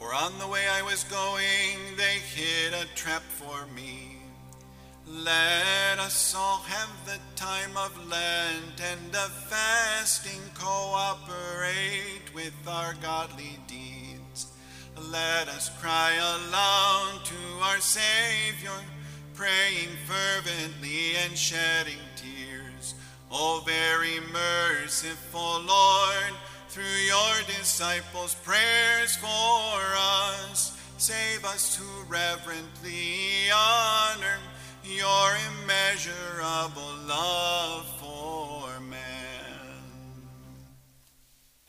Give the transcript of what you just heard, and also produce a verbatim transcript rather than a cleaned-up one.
For on the way I was going, they hid a trap for me. Let us all have the time of Lent and of fasting cooperate with our godly deeds. Let us cry aloud to our Savior, praying fervently and shedding tears. O very merciful Lord, through your disciples' prayers for us, save us to reverently honor your immeasurable love